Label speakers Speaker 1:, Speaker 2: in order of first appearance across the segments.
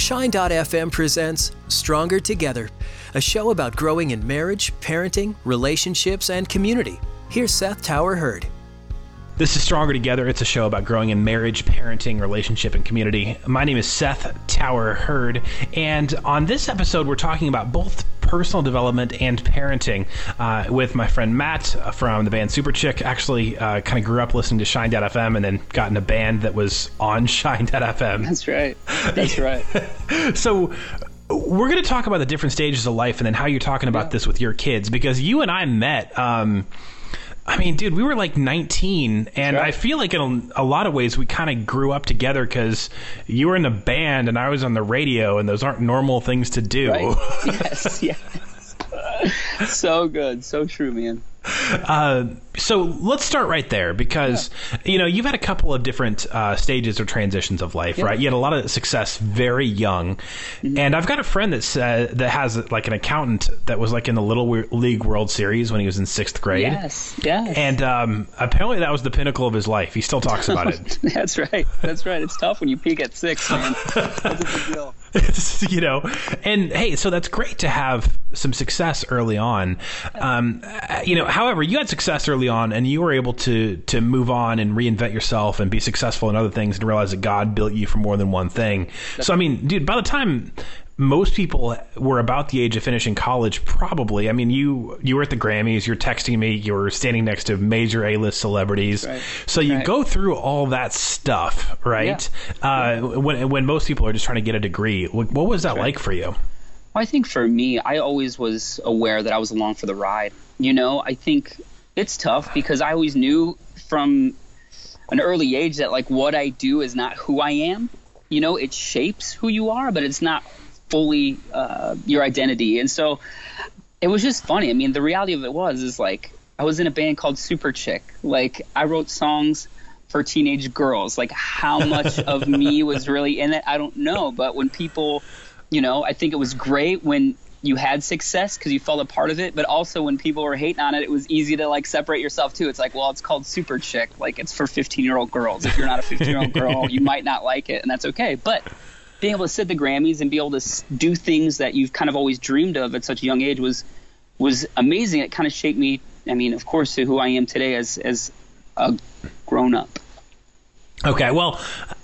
Speaker 1: Shine.fm presents Stronger Together, a show about growing in marriage, parenting, relationships, and community. Here's Seth Tower Hurd.
Speaker 2: This is Stronger Together. It's a show about growing in marriage, parenting, relationship, and community. My name is Seth Tower Hurd, and on this episode, we're talking about both personal development and parenting with my friend Matt from the band Super Chick. Actually, kind of grew up listening to Shine.fm and then got in a band that was on Shine.fm.
Speaker 3: That's right. That's right.
Speaker 2: So we're going to talk about the different stages of life and then how you're talking about this with your kids, because you and I met I mean, dude, we were like 19, and I feel like in a lot of ways we kind of grew up together because you were in a band and I was on the radio, and those aren't normal things to do.
Speaker 3: Right? Yes. So good. So true, man.
Speaker 2: So let's start right there because, you know, you've had a couple of different stages or transitions of life, right? You had a lot of success very young. Mm-hmm. And I've got a friend that has like an accountant that was like in the Little League World Series when he was in 6th grade.
Speaker 3: Yes.
Speaker 2: And apparently that was the pinnacle of his life. He still talks about it.
Speaker 3: That's right. It's tough when you peak at 6, man. That's a big deal.
Speaker 2: You know, and hey, so that's great to have some success early on. You know, however, you had success early on and you were able to move on and reinvent yourself and be successful in other things and realize that God built you for more than one thing. So, I mean, dude, by the time most people were about the age of finishing college, probably, I mean, you were at the Grammys, you're texting me, you were standing next to major A-list celebrities. Right. So you go through all that stuff, right? Yeah. When most people are just trying to get a degree. What was that like for you?
Speaker 3: Well, I think for me, I always was aware that I was along for the ride. You know, I think it's tough because I always knew from an early age that like what I do is not who I am. You know, it shapes who you are, but it's not fully your identity. And so it was just funny. I mean, the reality of it is like I was in a band called Super Chick. Like I wrote songs for teenage girls. Like how much of me was really in it, I don't know. But when people, you know, I think it was great when you had success because you felt a part of it, but also when people were hating on it, it was easy to like separate yourself too. It's like, well, it's called Super Chick. Like it's for 15-year-old girls. If you're not a 15-year-old girl, you might not like it, and that's okay. But being able to sit at the Grammys and be able to do things that you've kind of always dreamed of at such a young age was amazing. It kind of shaped me, I mean, of course, to who I am today as a grown-up.
Speaker 2: Okay, well,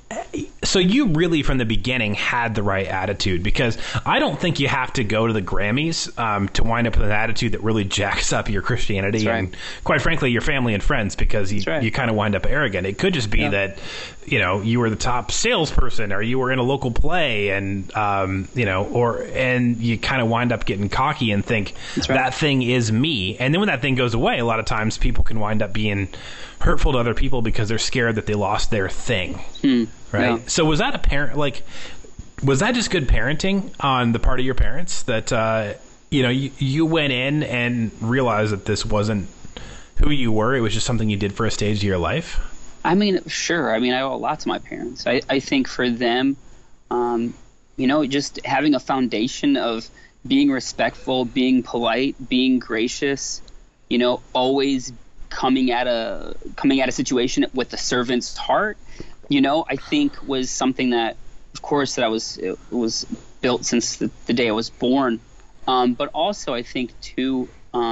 Speaker 2: so you really from the beginning had the right attitude, because I don't think you have to go to the Grammys to wind up with an attitude that really jacks up your Christianity and, quite frankly, your family and friends, because you kind of wind up arrogant. It could just be that, you know, you were the top salesperson or you were in a local play and, you know, and you kind of wind up getting cocky and think that thing is me. And then when that thing goes away, a lot of times people can wind up being hurtful to other people because they're scared that they lost their thing. Right. Yeah. So was that was that just good parenting on the part of your parents that, you know, you went in and realized that this wasn't who you were? It was just something you did for a stage of your life?
Speaker 3: I mean, sure. I mean, I owe a lot to my parents. I think for them, you know, just having a foundation of being respectful, being polite, being gracious, you know, always coming at a situation with a servant's heart, you know, I think was something that, of course, that it was built since the day I was born. But also I think too,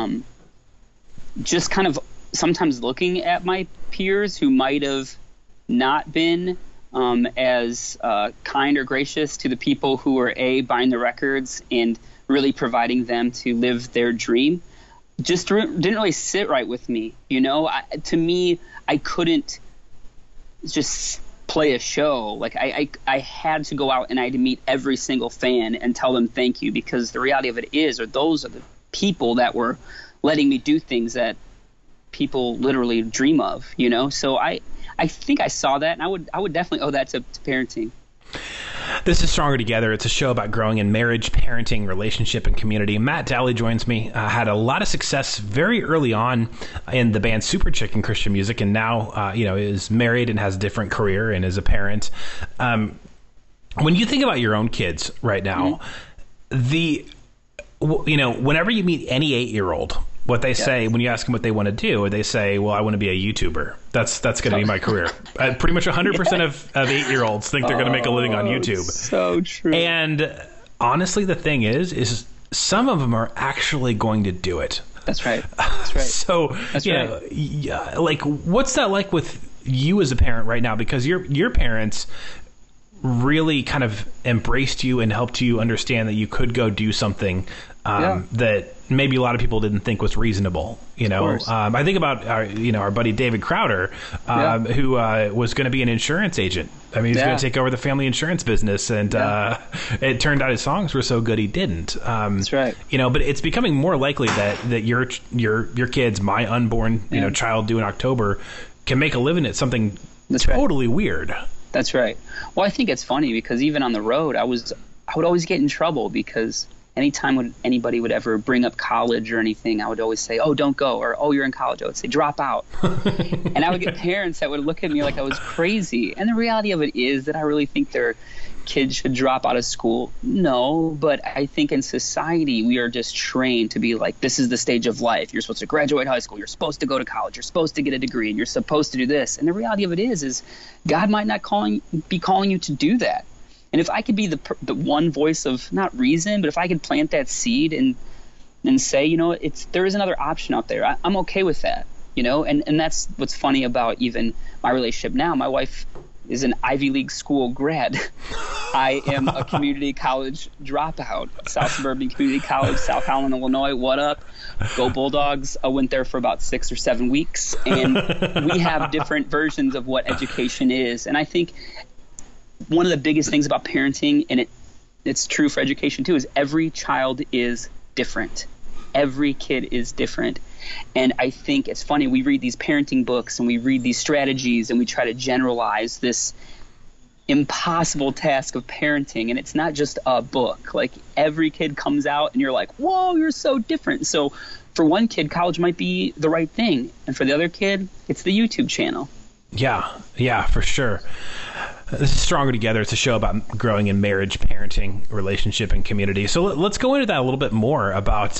Speaker 3: just kind of sometimes looking at my peers who might have not been as kind or gracious to the people who were buying the records and really providing them to live their dream, just didn't really sit right with me. You know, to me, I couldn't just play a show. Like I had to go out and I had to meet every single fan and tell them thank you, because the reality of it is, or those are the people that were letting me do things that people literally dream of, you know? So I think I saw that, and I would definitely owe that to parenting.
Speaker 2: This is Stronger Together. It's a show about growing in marriage, parenting, relationship, and community. Matt Dally joins me. Had a lot of success very early on in the band Super Chick in Christian music, and now, you know, is married and has a different career and is a parent. When you think about your own kids right now, you know, whenever you meet any 8-year-old, what they say when you ask them what they want to do, they say, well, I want to be a YouTuber. That's going to be my career. Pretty much 100% of 8-year-olds think they're going to make a living on YouTube.
Speaker 3: So true.
Speaker 2: And honestly, the thing is some of them are actually going to do it.
Speaker 3: That's right. That's right.
Speaker 2: So, know, like, what's that like with you as a parent right now? Because your parents really kind of embraced you and helped you understand that you could go do something that maybe a lot of people didn't think was reasonable. You know, I think about our buddy David Crowder, who was going to be an insurance agent. I mean, he was going to take over the family insurance business, and it turned out his songs were so good he didn't. That's right. You know, but it's becoming more likely that your kids, my unborn child due in October, can make a living at something totally weird.
Speaker 3: That's right. Well, I think it's funny because even on the road, I would always get in trouble because anytime anybody would ever bring up college or anything, I would always say, oh, don't go, or, oh, you're in college. I would say, drop out. And I would get parents that would look at me like I was crazy. And the reality of it is that I really think their kids should drop out of school. No, but I think in society, we are just trained to be like, this is the stage of life. You're supposed to graduate high school. You're supposed to go to college. You're supposed to get a degree, and you're supposed to do this. And the reality of it is God might not be calling you to do that. And if I could be the one voice of not reason, but if I could plant that seed and say, there is another option out there, I'm okay with that, and that's what's funny about even my relationship now. My wife is an Ivy League school grad. I am a community college dropout, South Suburban Community College, South Holland, Illinois. What up? Go Bulldogs. I went there for about 6 or 7 weeks, and we have different versions of what education is. And I think one of the biggest things about parenting, and it's true for education too, is every child is different. Every kid is different. And I think it's funny, we read these parenting books and we read these strategies and we try to generalize this impossible task of parenting. And it's not just a book. Like, every kid comes out and you're like, whoa, you're so different. So for one kid, college might be the right thing. And for the other kid, it's the YouTube channel.
Speaker 2: Yeah, for sure. This is Stronger Together. It's a show about growing in marriage, parenting, relationship, and community. So let's go into that a little bit more about,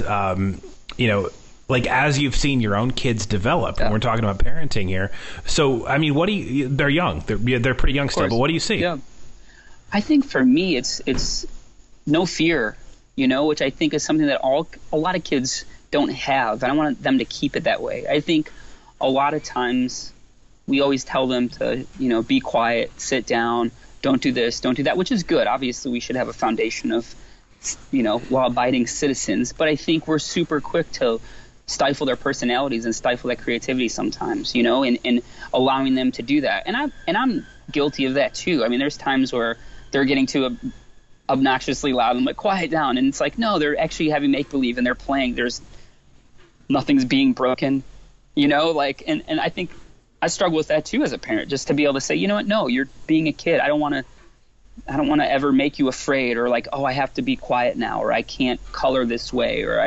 Speaker 2: like, as you've seen your own kids develop, and we're talking about parenting here. So, I mean, they're young. They're pretty young still, but what do you see?
Speaker 3: Yeah. I think for me, it's no fear, which I think is something that a lot of kids don't have. And I want them to keep it that way. I think a lot of times we always tell them to, be quiet, sit down, don't do this, don't do that, which is good. Obviously, we should have a foundation of, law-abiding citizens. But I think we're super quick to stifle their personalities and stifle that creativity sometimes, and allowing them to do that. And I'm guilty of that too. I mean, there's times where they're getting too obnoxiously loud. I'm like, quiet down. And it's like, no, they're actually having make-believe and they're playing. Nothing's being broken, and I think I struggle with that too as a parent, just to be able to say, you know what, no, you're being a kid. I don't want to ever make you afraid, or like, oh, I have to be quiet now, or I can't color this way, or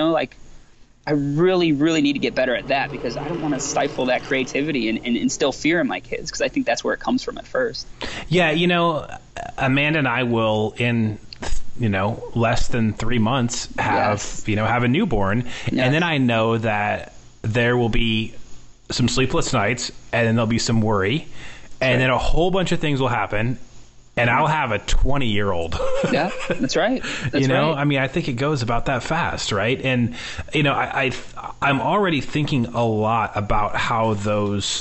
Speaker 3: I really, really need to get better at that, because I don't want to stifle that creativity and instill fear in my kids, because I think that's where it comes from at first.
Speaker 2: Yeah, Amanda and I will, in less than 3 months, have a newborn, and then I know that there will be some sleepless nights, and then there'll be some worry, and then a whole bunch of things will happen, and I'll have a 20-year-old.
Speaker 3: Yeah, that's right. That's
Speaker 2: right.
Speaker 3: I
Speaker 2: mean, I think it goes about that fast, right? And I'm already thinking a lot about how those,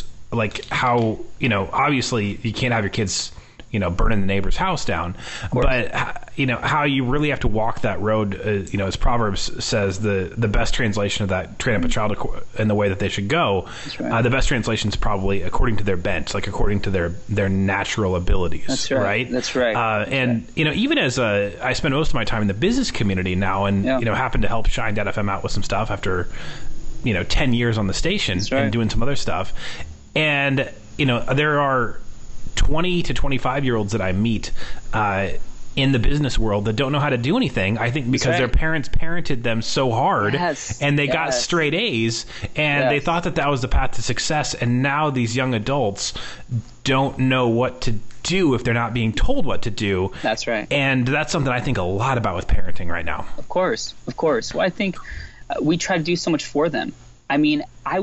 Speaker 2: obviously you can't have your kids, burning the neighbor's house down, but how you really have to walk that road. As Proverbs says, the best translation of that, train up a child in the way that they should go. Right. The best translation is probably according to their bent, like according to their natural abilities.
Speaker 3: That's right. That's right.
Speaker 2: Even as I spend most of my time in the business community now, and happen to help Shine.fm out with some stuff after 10 years on the station and doing some other stuff, and there are 20 to 25-year-olds that I meet in the business world that don't know how to do anything, I think because their parents parented them so hard, and they got straight A's, and they thought that was the path to success, and now these young adults don't know what to do if they're not being told what to do.
Speaker 3: That's right.
Speaker 2: And that's something I think a lot about with parenting right now.
Speaker 3: Of course. Well, I think we try to do so much for them. I mean, I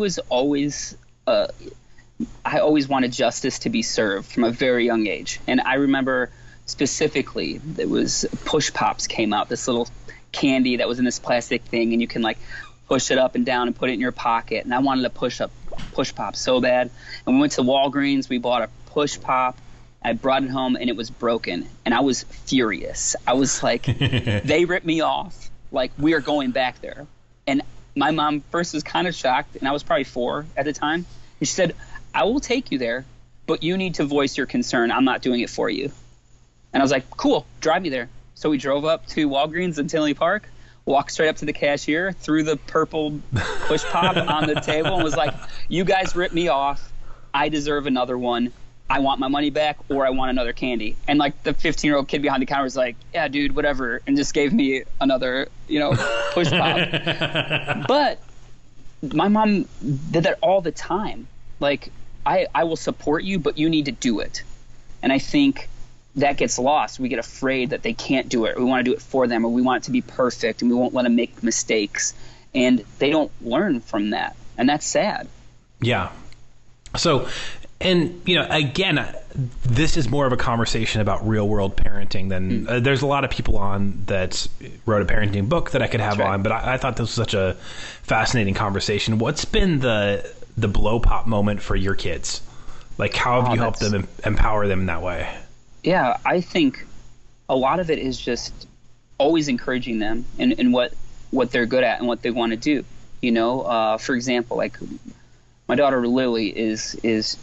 Speaker 3: always wanted justice to be served from a very young age. And I remember specifically, there was Push Pops came out, this little candy that was in this plastic thing, and you can like push it up and down and put it in your pocket. And I wanted to Push Pop so bad. And we went to Walgreens, we bought a Push Pop. I brought it home and it was broken. And I was furious. I was like, they ripped me off. Like, we are going back there. And my mom first was kind of shocked, and I was probably 4 at the time. And she said, I will take you there, but you need to voice your concern. I'm not doing it for you. And I was like, cool, drive me there. So we drove up to Walgreens in Tinley Park, walked straight up to the cashier, threw the purple Push Pop on the table, and was like, you guys ripped me off. I deserve another one. I want my money back, or I want another candy. And like the 15-year-old kid behind the counter was like, yeah, dude, whatever, and just gave me another, Push Pop. But my mom did that all the time. Like, I will support you, but you need to do it. And I think that gets lost. We get afraid that they can't do it. We want to do it for them, or we want it to be perfect, and we won't let them make mistakes. And they don't learn from that. And that's sad.
Speaker 2: Yeah. So, and, again, this is more of a conversation about real world parenting than there's a lot of people on that wrote a parenting book that I could have on, but I thought this was such a fascinating conversation. What's been the blow pop moment for your kids? Like, how have you helped them empower them in that way?
Speaker 3: Yeah, I think a lot of it is just always encouraging them in what they're good at and what they want to do. For example, like my daughter Lily is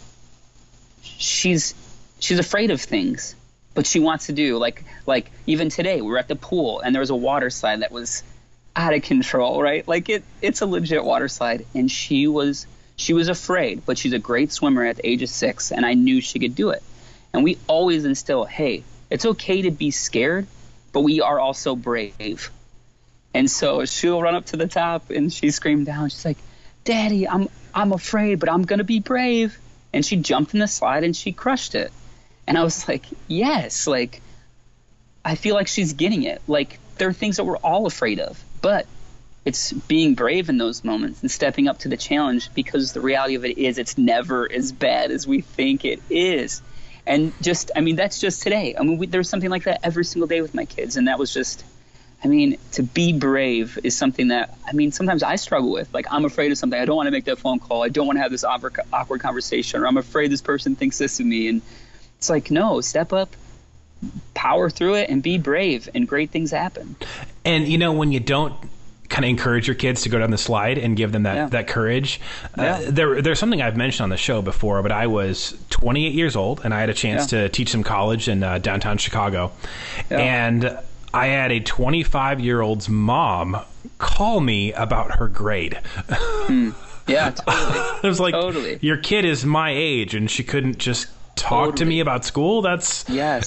Speaker 3: she's afraid of things, but she wants to do like even today we were at the pool and there was a water slide that was out of control, right? Like it's a legit water slide, and she was afraid, but she's a great swimmer at the age of 6, and I knew she could do it. And we always instill, hey, it's okay to be scared, but we are also brave. And so she'll run up to the top and she screamed down. She's like, Daddy, I'm afraid, but I'm going to be brave. And she jumped in the slide and she crushed it. And I was like, yes, like, I feel like she's getting it. Like, there are things that we're all afraid of, but it's being brave in those moments and stepping up to the challenge, because the reality of it is it's never as bad as we think it is. And that's just today. There's something like that every single day with my kids. And that was just, to be brave is something that, sometimes I struggle with. Like, I'm afraid of something. I don't want to make that phone call. I don't want to have this awkward conversation, or I'm afraid this person thinks this of me. And it's like, no, step up, power through it, and be brave, and great things happen. And,
Speaker 2: when you don't kind of encourage your kids to go down the slide and give them that courage. There's something I've mentioned on the show before, but I was 28 years old and I had a chance to teach some college in downtown Chicago. And I had a 25-year-old's mom call me about her grade.
Speaker 3: Yeah, totally.
Speaker 2: It was like, your kid is my age and she couldn't just talk to me about school. That's,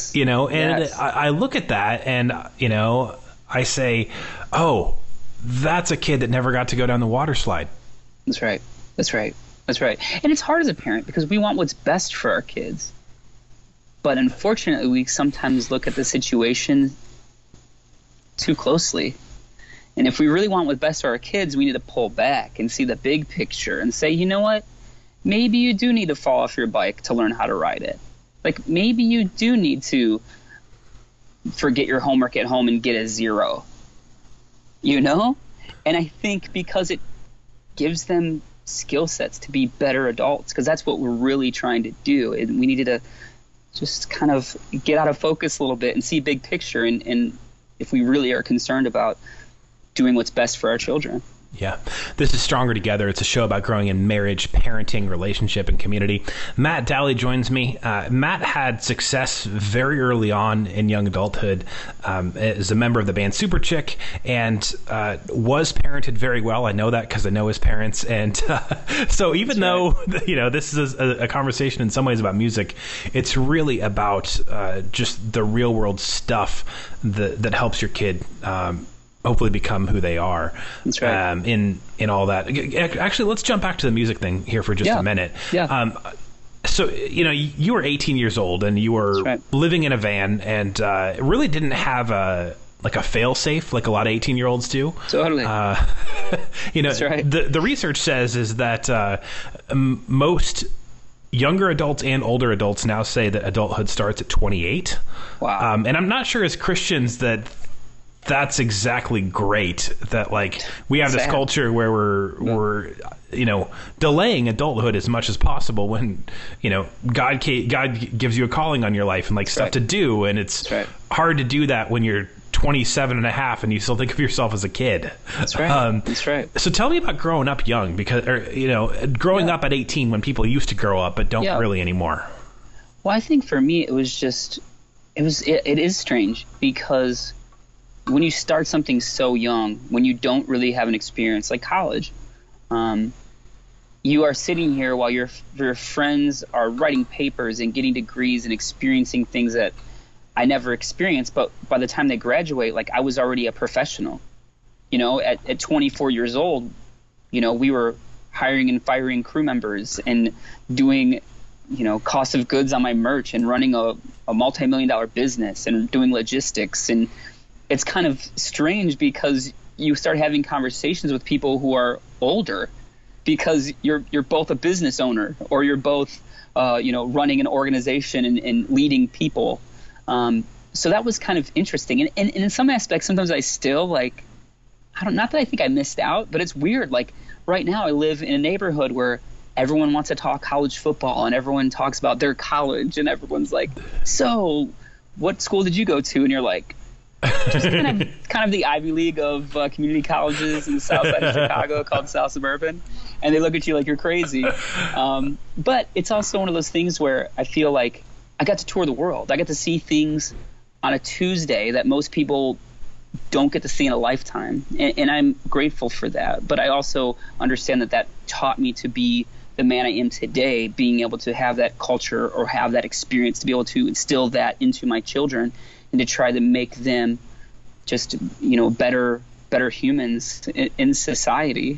Speaker 2: I look at that and, I say, oh, that's a kid that never got to go down the water slide.
Speaker 3: That's right. And it's hard as a parent because we want what's best for our kids. But unfortunately, we sometimes look at the situation too closely. And if we really want what's best for our kids, we need to pull back and see the big picture and say, you know what? Maybe you do need to fall off your bike to learn how to ride it. Like, maybe you do need to forget your homework at home and get a 0. And I think because it gives them skill sets to be better adults, because that's what we're really trying to do. And we needed to just kind of get out of focus a little bit and see big picture, and if we really are concerned about doing what's best for our children.
Speaker 2: Yeah. This is Stronger Together. It's a show about growing in marriage, parenting, relationship, and community. Matt Dally joins me. Matt had success very early on in young adulthood as a member of the band Super Chick, and was parented very well. I know that because I know his parents. And so even though, this is a conversation in some ways about music, it's really about just the real world stuff that helps your kid hopefully become who they are.
Speaker 3: That's right.
Speaker 2: In all that. Actually, let's jump back to the music thing here for just a minute.
Speaker 3: Yeah.
Speaker 2: So, you were 18 years old and you were living in a van and really didn't have a like a fail safe, like a lot of 18-year-olds do.
Speaker 3: Totally.
Speaker 2: That's
Speaker 3: right.
Speaker 2: The research says is that most younger adults and older adults now say that adulthood starts at 28.
Speaker 3: Wow.
Speaker 2: And I'm not sure as Christians that's exactly great, that like we have this culture where we're delaying adulthood as much as possible when God gives you a calling on your life and like stuff to do, and it's hard to do that when you're 27 and a half and you still think of yourself as a kid.
Speaker 3: That's right. That's right.
Speaker 2: So tell me about growing up young, growing up at 18 when people used to grow up but don't really anymore.
Speaker 3: Well, I think for me it is strange, because when you start something so young, when you don't really have an experience like college, you are sitting here while your friends are writing papers and getting degrees and experiencing things that I never experienced. But by the time they graduate, like, I was already a professional. At 24 years old, we were hiring and firing crew members and doing, cost of goods on my merch and running a multi-million-dollar business and doing logistics. And it's kind of strange because you start having conversations with people who are older, because you're both a business owner, or you're both running an organization and leading people. So that was kind of interesting. And in some aspects, sometimes I still not that I think I missed out, but it's weird. Like right now I live in a neighborhood where everyone wants to talk college football and everyone talks about their college, and everyone's like, so what school did you go to? And you're like, just kind of the Ivy League of community colleges in the south side of Chicago called South Suburban. And they look at you like you're crazy. But it's also one of those things where I feel like I got to tour the world. I got to see things on a Tuesday that most people don't get to see in a lifetime. And I'm grateful for that. But I also understand that taught me to be the man I am today, being able to have that culture or have that experience, to be able to instill that into my children and to try to make them just, better humans in society,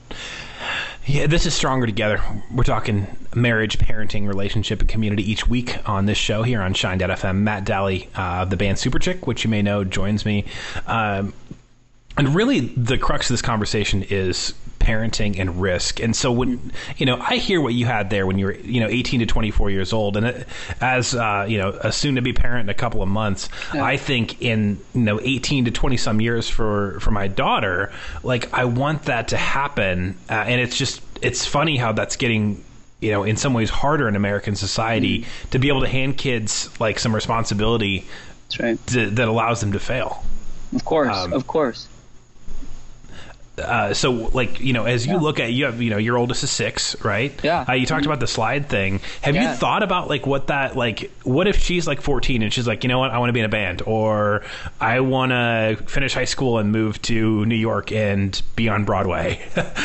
Speaker 2: Yeah, this is Stronger Together. We're talking marriage, parenting, relationship, and community each week on this show here on Shine.fm. Matt Daly of the band Superchick, which you may know, joins me. And really the crux of this conversation is parenting and risk. And so when, I hear what you had there when you were, 18 to 24 years old. And as, a soon to be parent in a couple of months, I think in, 18 to 20 some years for my daughter, like I want that to happen. And it's funny how that's getting, in some ways harder in American society to be able to hand kids like some responsibility that allows them to fail.
Speaker 3: Of course.
Speaker 2: So like, as you look at, you have, your oldest is 6, right?
Speaker 3: Yeah.
Speaker 2: You talked about the slide thing. Have you thought about like what if she's like 14 and she's like, you know what, I want to be in a band, or I want to finish high school and move to New York and be on Broadway?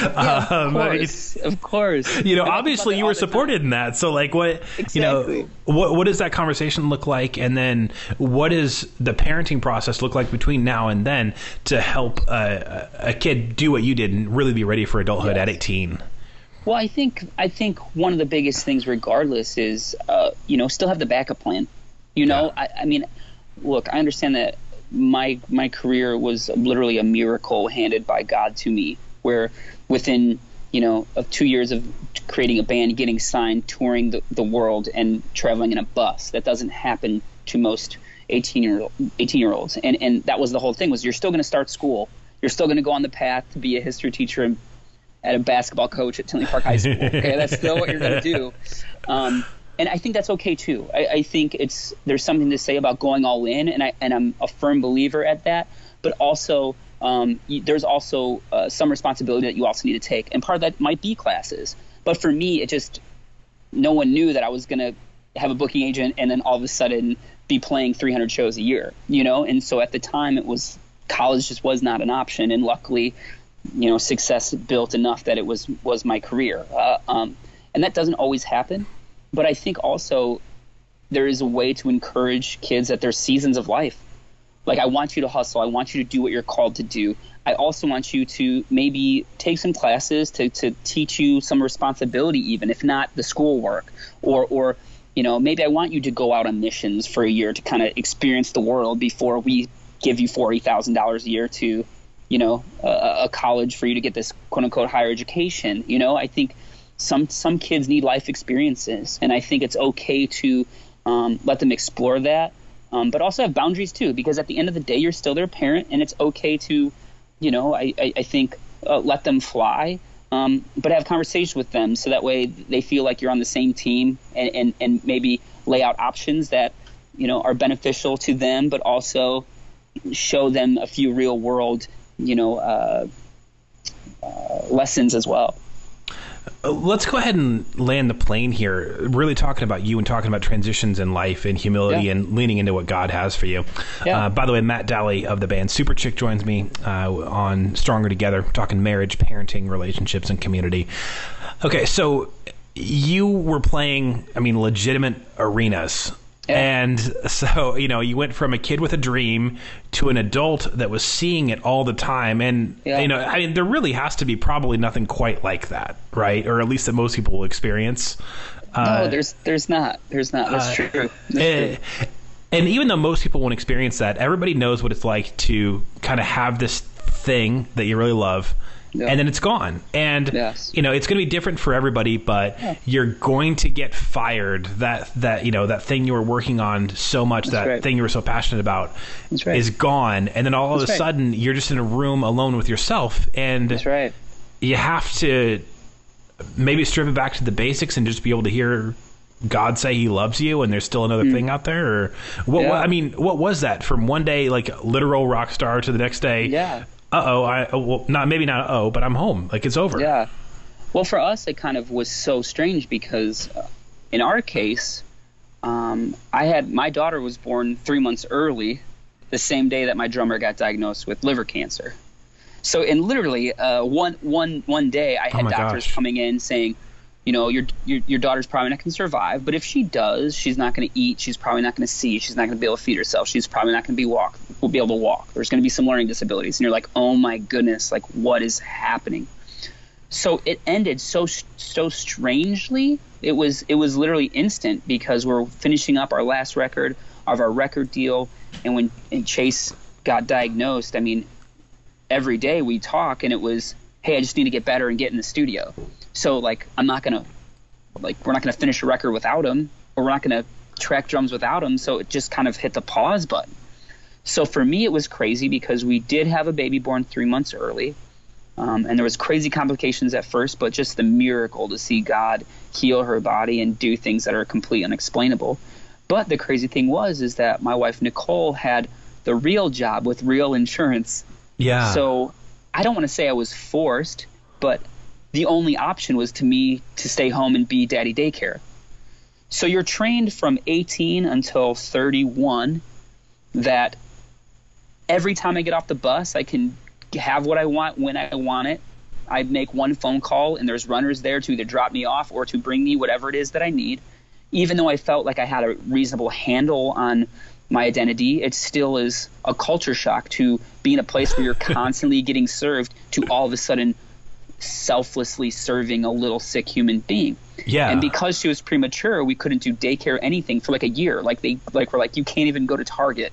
Speaker 3: Of course.
Speaker 2: Obviously you were supported in that. So like what,
Speaker 3: exactly.
Speaker 2: What does that conversation look like? And then what does the parenting process look like between now and then to help a kid do what you did and really be ready for adulthood at 18?
Speaker 3: Well, I think one of the biggest things, regardless, is still have the backup plan. I mean, look, I understand that my career was literally a miracle handed by God to me, where within of 2 years of creating a band, getting signed, touring the world, and traveling in a bus, that doesn't happen to most 18-year-olds. And that was the whole thing, was you're still going to start school. You're still going to go on the path to be a history teacher and at a basketball coach at Tinley Park High School. Okay, that's still what you're going to do. And I think that's okay too. I think there's something to say about going all in, and I'm a firm believer at that. But also, there's also some responsibility that you also need to take, and part of that might be classes. But for me, no one knew that I was going to have a booking agent and then all of a sudden be playing 300 shows a year. And so at the time, college just was not an option, and luckily, success built enough that it was my career. And that doesn't always happen, but I think also there is a way to encourage kids at their seasons of life. Like, I want you to hustle. I want you to do what you're called to do. I also want you to maybe take some classes to teach you some responsibility, even if not the schoolwork, or maybe I want you to go out on missions for a year to kind of experience the world before we give you $40,000 a year to, a college for you to get this quote unquote higher education. I think some kids need life experiences, and I think it's okay to let them explore that, but also have boundaries too, because at the end of the day, you're still their parent, and it's okay to, I think let them fly, but have conversations with them so that way they feel like you're on the same team, and maybe lay out options that are beneficial to them, but also show them a few real world lessons as well.
Speaker 2: Let's go ahead and land the plane here, really talking about you and talking about transitions in life and humility and leaning into what God has for you. By the way, Matt Dally of the band Super Chick joins me on Stronger Together, talking marriage, parenting, relationships, and community. Okay, so you were playing, legitimate arenas. And so, you went from a kid with a dream to an adult that was seeing it all the time. And, there really has to be probably nothing quite like that, right? Or at least that most people will experience.
Speaker 3: No, there's not. That's true. True.
Speaker 2: And even though most people won't experience that, everybody knows what it's like to kind of have this thing that you really love. And then it's gone. And, it's going to be different for everybody, but you're going to get fired. That thing you were working on so much, thing you were so passionate about is gone. And then all of a sudden you're just in a room alone with yourself. And you have to maybe strip it back to the basics and just be able to hear God say he loves you and there's still another thing out there. Or what was that from one day, like literal rock star, to the next day? Maybe not but I'm home. Like, it's over.
Speaker 3: Yeah. Well, for us, it kind of was so strange because in our case, my daughter was born 3 months early, the same day that my drummer got diagnosed with liver cancer. So in literally one day, I had doctors coming in saying, your daughter's probably not going to survive, but if she does, she's not going to eat. She's probably not going to see. She's not going to be able to feed herself. She's probably not going to be able to walk. There's going to be some learning disabilities. And you're like, oh my goodness, like, what is happening? So it ended so strangely. It was literally instant, because we're finishing up our last record of our record deal. And when Chase got diagnosed, every day we talk, and it was, hey, I just need to get better and get in the studio. So, we're not going to finish a record without him, or we're not going to track drums without him. So it just kind of hit the pause button. So for me, it was crazy because we did have a baby born 3 months early. And there was crazy complications at first, but just the miracle to see God heal her body and do things that are completely unexplainable. But the crazy thing is that my wife, Nicole, had the real job with real insurance.
Speaker 2: Yeah.
Speaker 3: So I don't want to say I was forced, but the only option was to stay home and be daddy daycare. So you're trained from 18 until 31 that every time I get off the bus, I can have what I want when I want it. I make one phone call, and there's runners there to either drop me off or to bring me whatever it is that I need. Even though I felt like I had a reasonable handle on my identity, it still is a culture shock to be in a place where you're constantly getting served, to all of a sudden selflessly serving a little sick human being.
Speaker 2: Yeah.
Speaker 3: And because she was premature, we couldn't do daycare anything for like a year. Like we're like, you can't even go to Target,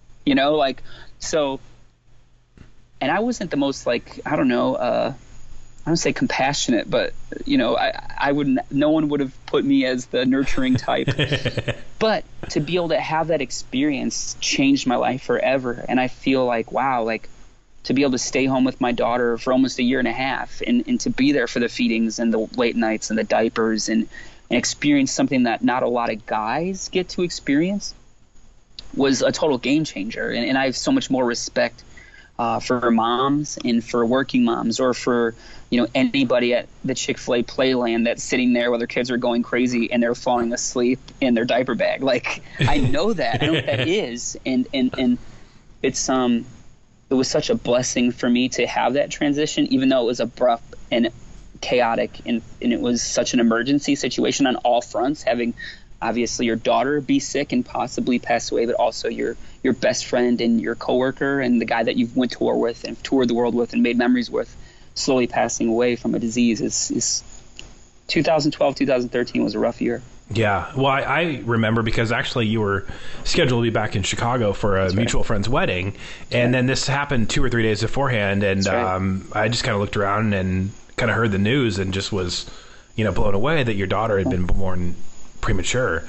Speaker 3: so. And I wasn't the most I don't say compassionate, but I wouldn't. No one would have put me as the nurturing type. But to be able to have that experience changed my life forever. And I feel like, wow, to be able to stay home with my daughter for almost a year and a half, and to be there for the feedings and the late nights and the diapers, and experience something that not a lot of guys get to experience, was a total game changer. And I have so much more respect for moms and for working moms, or for anybody at the Chick-fil-A Playland that's sitting there while their kids are going crazy and they're falling asleep in their diaper bag. I know that. I know what that is, and it's it was such a blessing for me to have that transition, even though it was abrupt and chaotic, and it was such an emergency situation on all fronts, having obviously your daughter be sick and possibly pass away, but also your best friend and your coworker and the guy that you've went to war with and toured the world with and made memories with slowly passing away from a disease is 2012, 2013 was a rough year.
Speaker 2: Yeah. Well, I remember because actually you were scheduled to be back in Chicago for a mutual friend's wedding. And then this happened 2 or 3 days beforehand. And I just kind of looked around and kind of heard the news and just was, blown away that your daughter had been born premature.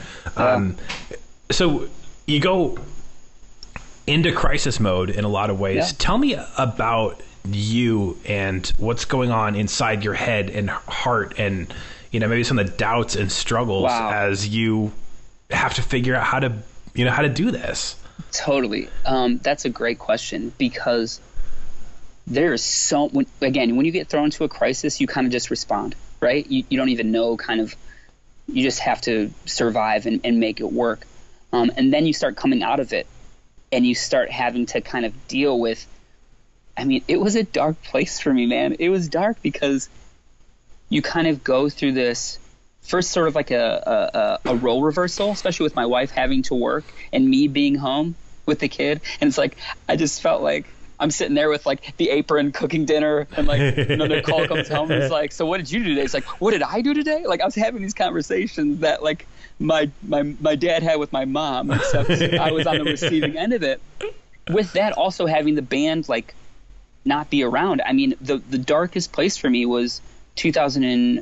Speaker 2: So you go into crisis mode in a lot of ways. Yeah. Tell me about you and what's going on inside your head and heart and maybe some of the doubts and struggles as you have to figure out how to do this.
Speaker 3: Totally. That's a great question because there's when you get thrown into a crisis, you kind of just respond, right? You don't even know you just have to survive and make it work. And then you start coming out of it and you start having to kind of deal with, it was a dark place for me, man. It was dark because you kind of go through this first sort of like a role reversal, especially with my wife having to work and me being home with the kid. And it's like, I just felt like I'm sitting there with like the apron cooking dinner and like, Nicole comes home and it's like, so what did you do today? It's like, what did I do today? Like I was having these conversations that like my dad had with my mom, except I was on the receiving end of it. With that, also having the band like not be around. The darkest place for me was 13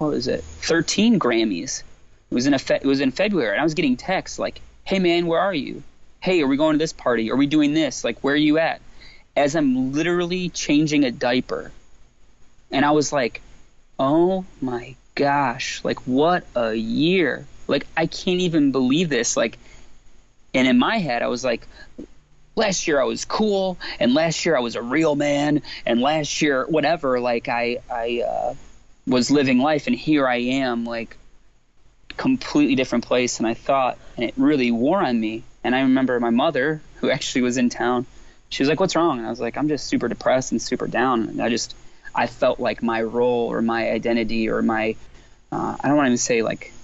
Speaker 3: Grammys. It was in February, and I was getting texts like, "Hey man, where are you? Hey, are we going to this party? Are we doing this? Like, where are you at?" As I'm literally changing a diaper, and I was like, "Oh my gosh! Like, what a year! Like, I can't even believe this!" Like, and in my head, I was like, last year I was cool, and last year I was a real man, and last year whatever, like I was living life, and here I am, like completely different place than I thought, and it really wore on me. And I remember my mother, who actually was in town, she was like, "What's wrong?" And I was like, "I'm just super depressed and super down." And I felt like my role or my identity or my I don't want to even say like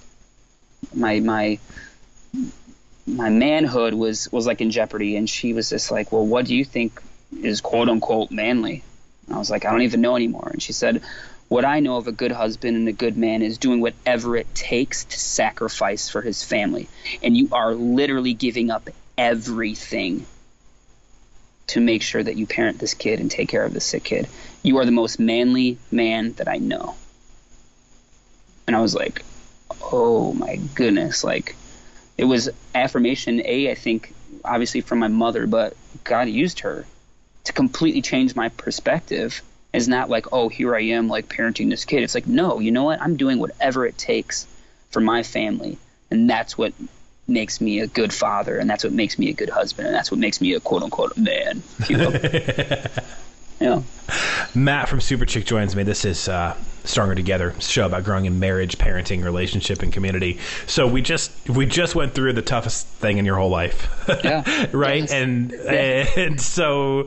Speaker 3: my manhood was like in jeopardy. And she was just like, "Well, what do you think is quote unquote manly?" And I was like, "I don't even know anymore." And she said, "What I know of a good husband and a good man is doing whatever it takes to sacrifice for his family. And you are literally giving up everything to make sure that you parent this kid and take care of this sick kid. You are the most manly man that I know." And I was like, oh my goodness. Like, it was affirmation, I think, obviously from my mother, but God used her to completely change my perspective. It's not like, oh, here I am, like, parenting this kid. It's like, no, you know what? I'm doing whatever it takes for my family. And that's what makes me a good father. And that's what makes me a good husband. And that's what makes me a quote-unquote man, if you will. Yeah.
Speaker 2: Matt from Super Chick joins me. This is Stronger Together, a show about growing in marriage, parenting, relationship, and community. So we just went through the toughest thing in your whole life. Yeah. Right? Yes. And so...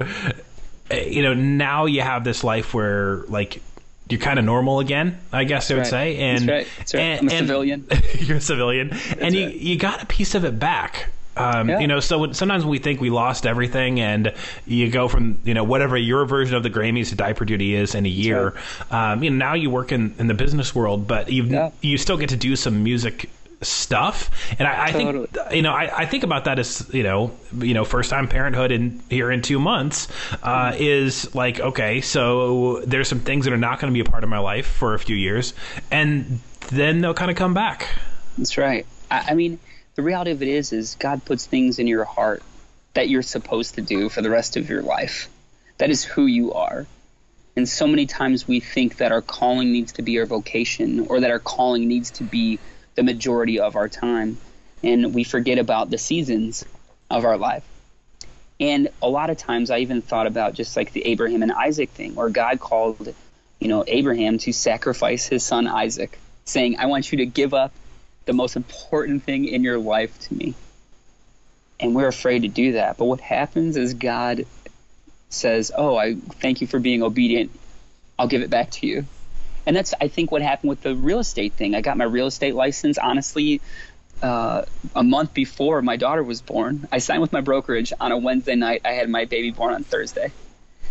Speaker 2: now you have this life where, like, you're kind of normal again, I guess I would say. And,
Speaker 3: That's right. I'm a civilian.
Speaker 2: You're a civilian. And you got a piece of it back. So sometimes we think we lost everything, and you go from, whatever your version of the Grammys to diaper duty is in a year. Right. Now you work in the business world, but you still get to do some music stuff. And I totally think, I think about that as, first time parenthood here in 2 months, is like, okay, so there's some things that are not going to be a part of my life for a few years, and then they'll kind of come back.
Speaker 3: That's right. I mean, the reality of it is God puts things in your heart that you're supposed to do for the rest of your life. That is who you are. And so many times we think that our calling needs to be our vocation, or that our calling needs to be the majority of our time, and we forget about the seasons of our life. And a lot of times I even thought about just like the Abraham and Isaac thing, where God called, Abraham to sacrifice his son Isaac, saying, "I want you to give up the most important thing in your life to me." And we're afraid to do that. But what happens is God says, "Oh, I thank you for being obedient. I'll give it back to you." And that's, I think, what happened with the real estate thing. I got my real estate license, honestly, a month before my daughter was born. I signed with my brokerage on a Wednesday night. I had my baby born on Thursday.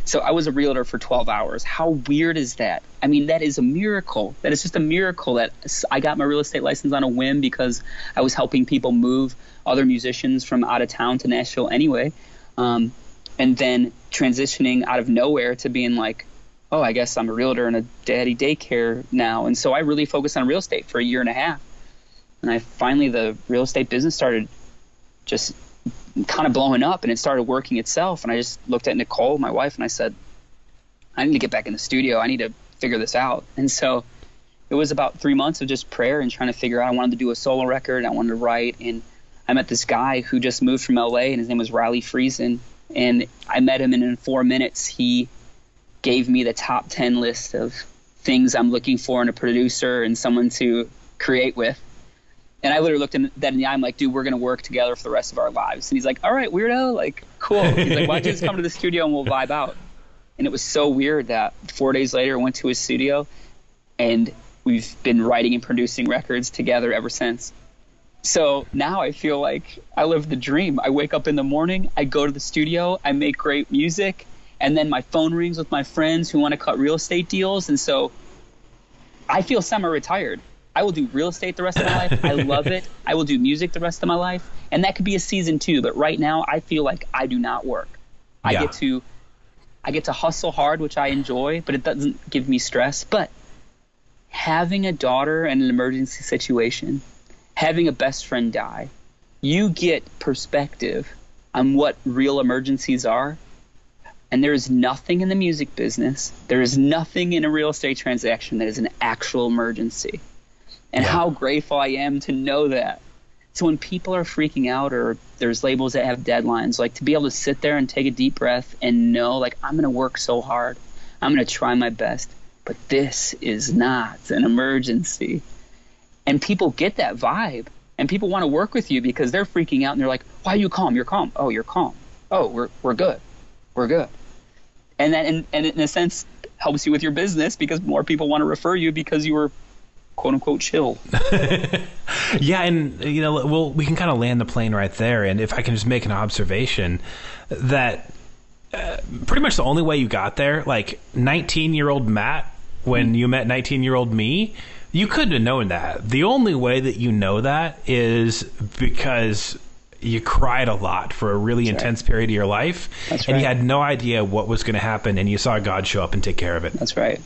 Speaker 3: So I was a realtor for 12 hours. How weird is that? I mean, that is a miracle. That is just a miracle that I got my real estate license on a whim because I was helping people move other musicians from out of town to Nashville anyway. And then transitioning out of nowhere to being like, oh, I guess I'm a realtor in a daddy daycare now. And so I really focused on real estate for a year and a half. And the real estate business started just kind of blowing up, and it started working itself. And I just looked at Nicole, my wife, and I said, I need to get back in the studio. I need to figure this out. And so it was about 3 months of just prayer and trying to figure out. I wanted to do a solo record. I wanted to write. And I met this guy who just moved from LA, and his name was Riley Friesen. And I met him, and in 4 minutes, he gave me the top 10 list of things I'm looking for in a producer and someone to create with. And I literally looked him dead in the eye. I'm like, dude, we're going to work together for the rest of our lives. And he's like, all right, weirdo. Like, cool. He's like, why don't you just come to the studio and we'll vibe out? And it was so weird that 4 days later, I went to his studio, and we've been writing and producing records together ever since. So now I feel like I live the dream. I wake up in the morning, I go to the studio, I make great music, and then my phone rings with my friends who want to cut real estate deals. And so I feel semi-retired. I will do real estate the rest of my life. I love it. I will do music the rest of my life. And that could be a season too. But right now, I feel like I do not work. I get to hustle hard, which I enjoy, but it doesn't give me stress. But having a daughter in an emergency situation, having a best friend die, you get perspective on what real emergencies are. And there is nothing in the music business, there is nothing in a real estate transaction that is an actual emergency. And how grateful I am to know that. So when people are freaking out, or there's labels that have deadlines, like, to be able to sit there and take a deep breath and know, like, I'm going to work so hard. I'm going to try my best. But this is not an emergency. And people get that vibe. And people want to work with you because they're freaking out and they're like, why are you calm? You're calm. Oh, you're calm. Oh, we're good. We're good. And that, in a sense, helps you with your business because more people want to refer you because you were, quote unquote, chill.
Speaker 2: Yeah. And, we can kind of land the plane right there. And if I can just make an observation that pretty much the only way you got there, like 19-year-old Matt, when you met 19-year-old me, you couldn't have known that. The only way that you know that is because you cried a lot for a really intense period of your life.
Speaker 3: That's
Speaker 2: and
Speaker 3: right.
Speaker 2: You had no idea what was going to happen, and you saw God show up and take care of it.
Speaker 3: That's right.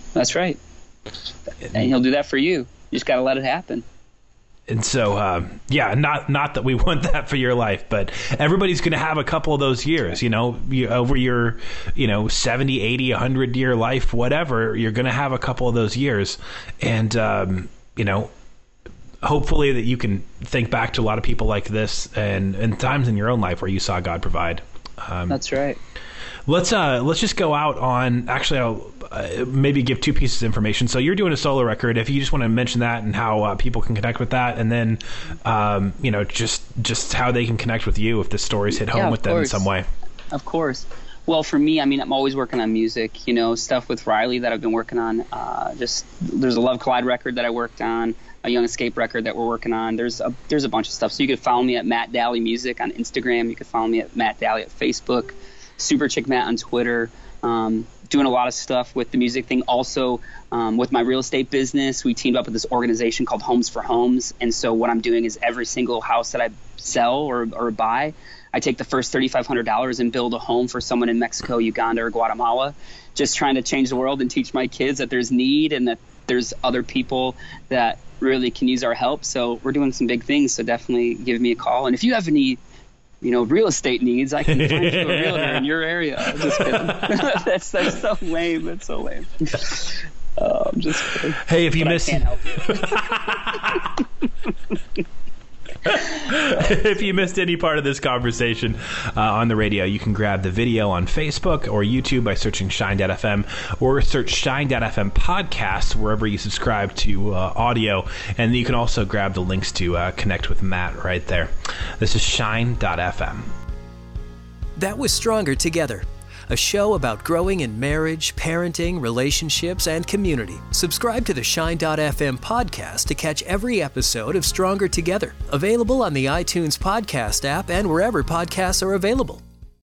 Speaker 3: And he'll do that for you. You just got to let it happen.
Speaker 2: And so, not that we want that for your life, but everybody's going to have a couple of those years, over your, 70, 80, 100-year life, whatever, you're going to have a couple of those years. And, hopefully that you can think back to a lot of people like this and times in your own life where you saw God provide.
Speaker 3: That's right.
Speaker 2: Let's just go out on, actually, I'll maybe give two pieces of information. So you're doing a solo record. If you just want to mention that and how people can connect with that, and then, just how they can connect with you if the stories hit home with them in some way.
Speaker 3: Of course. Well, for me, I'm always working on music, stuff with Riley that I've been working on. There's a Love Collide record that I worked on, a Young Escape record that we're working on. There's a bunch of stuff. So you could follow me at Matt Daly Music on Instagram. You could follow me at Matt Daly at Facebook, Super Chick Matt on Twitter. Doing a lot of stuff with the music thing. Also, with my real estate business, we teamed up with this organization called Homes for Homes. And so what I'm doing is every single house that I sell or buy, I take the first $3,500 and build a home for someone in Mexico, Uganda, or Guatemala, just trying to change the world and teach my kids that there's need and that there's other people that really can use our help. So we're doing some big things. So definitely give me a call. And if you have any real estate needs, I can find you a realtor in your area. I'm just kidding. That's so lame. That's so lame. I'm just kidding.
Speaker 2: Hey, if you missed, if you missed any part of this conversation on the radio, you can grab the video on Facebook or YouTube by searching Shine.fm, or search Shine.fm podcasts wherever you subscribe to audio. And you can also grab the links to connect with Matt right there. This is Shine.fm.
Speaker 1: That was Stronger Together, a show about growing in marriage, parenting, relationships, and community. Subscribe to the Shine.fm podcast to catch every episode of Stronger Together, available on the iTunes podcast app and wherever podcasts are available.